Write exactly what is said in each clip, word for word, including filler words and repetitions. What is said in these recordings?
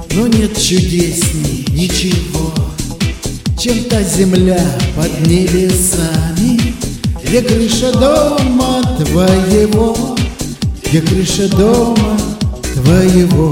Но нет чудесней ничего, чем та земля под небесами, где крыша дома твоего, где крыша дома твоего.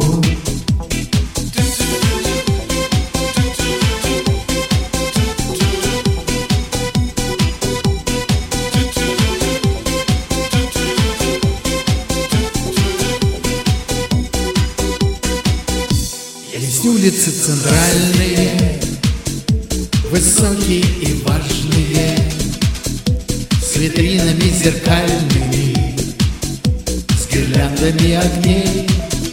Есть улицы центральные, высокие и важные, с витринами зеркальными, с гирляндами огней.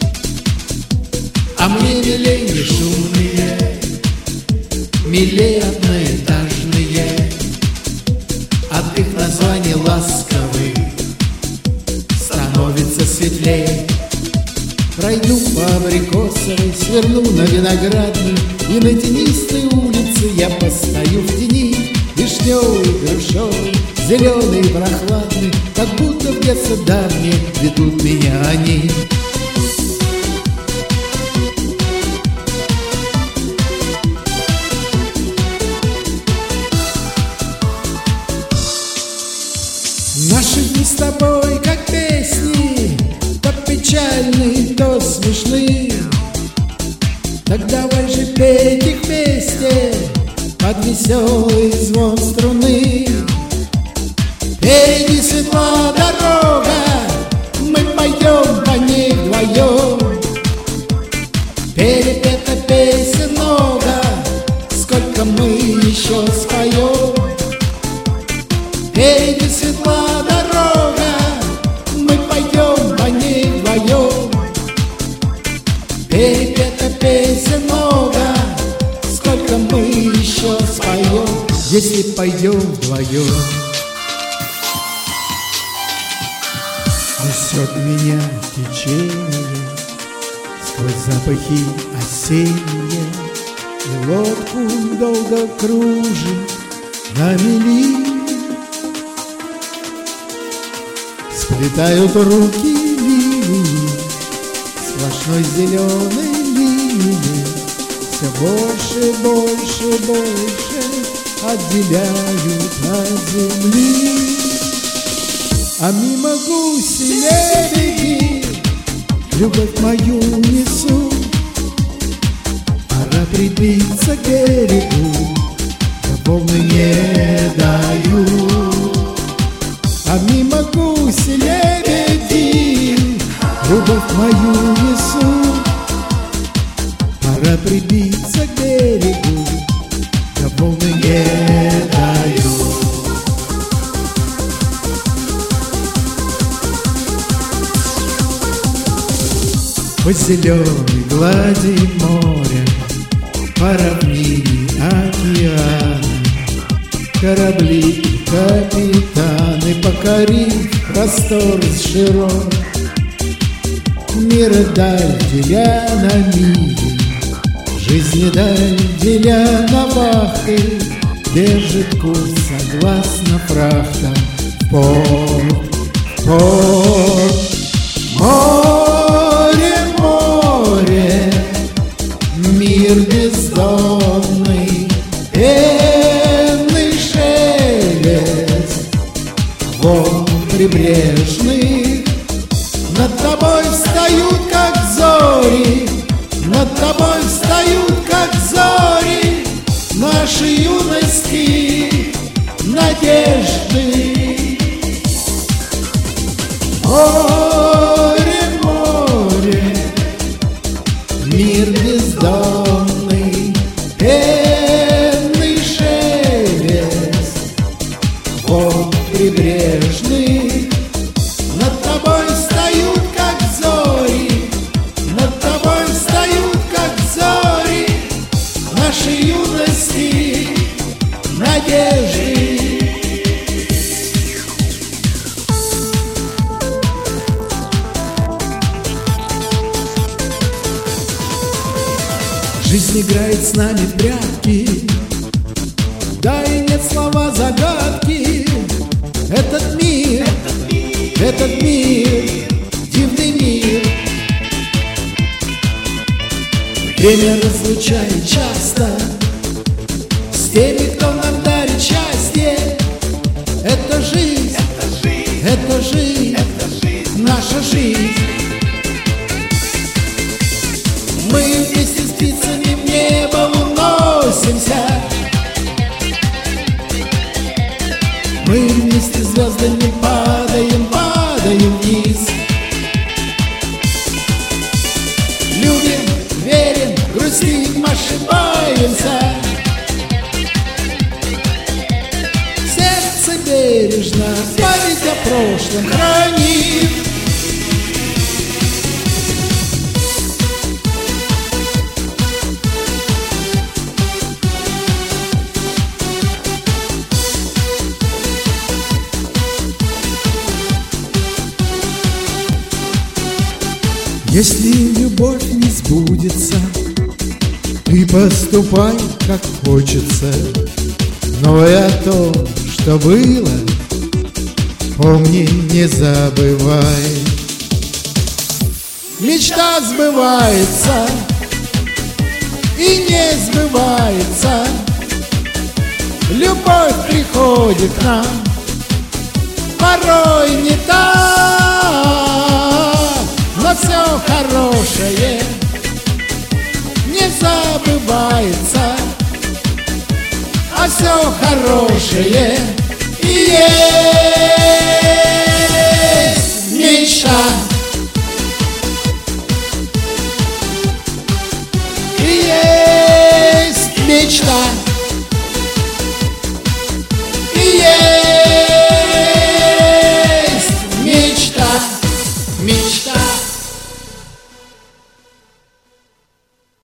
А мне милей не шумные, милей одноэтажные, от их названий ласковых становится светлей. Пройду по Абрикосовой, сверну на Виноградную, и на тенистой улице я постою в тени. Вишневый, грушевый, зеленый и прохладный, как будто в детстве давнее ведут меня они. Наши дни с тобой как песни, то печальные, то смешные. Так давай же петь их вместе под веселый звон струны. Впереди светла дорога, мы пойдем по ней вдвоем. Перепета песен много, сколько мы еще споем. Впереди светла дорога, мы пойдем по ней вдвоем. Перепета песен много, сколько мы еще споем, если пойдем вдвоем. Несет меня течение сквозь запахи осенние, и лодку долго кружит на мели. Сплетают руки лилии, сплошной зеленой линии, все больше, больше, больше отделяют от земли. А мимо гуси лебеди любовь мою несут. Пора прибиться к берегу, да волны не дают. А мимо гуси лебеди любовь мою несут. Пора прибиться к берегу, да волны не дают. По зеленой глади моря, по равнине океана, корабли и капитаны, покорив простор широк, мира даль деля на мили, жизни даль деля на вахты, держит курс согласно фрахтам в порт, в порт. Море, море, мир бездонный, пенный шелест волн прибрежных. Над тобой встают, как зори, над тобой встают, как зори, наши юности надежды. Море, море, мир бездонный, пенный шелест волн прибрежных. Над тобой встают, как зори, над тобой встают, как зори, наши юности надежды. Жизнь играет с нами в прятки, да и нет слова загадки. Этот мир, этот мир, дивный мир, Время разлучает часто с теми, кто нам дарит счастье. Это жизнь, это жизнь, это жизнь, это жизнь, наша жизнь. Мы вместе с птицами в небо уносимся. Мы вместе с звездами падаем, падаем вниз. Любим, верим, грустим, ошибаемся. Сердце бережно, память о прошлом хранит. Если любовь не сбудется, ты поступай, как хочется, но и о том, что было, помни, не забывай. Мечта сбывается и не сбывается. Любовь приходит к нам порой не так, но все хорошее не забывается, а все хорошее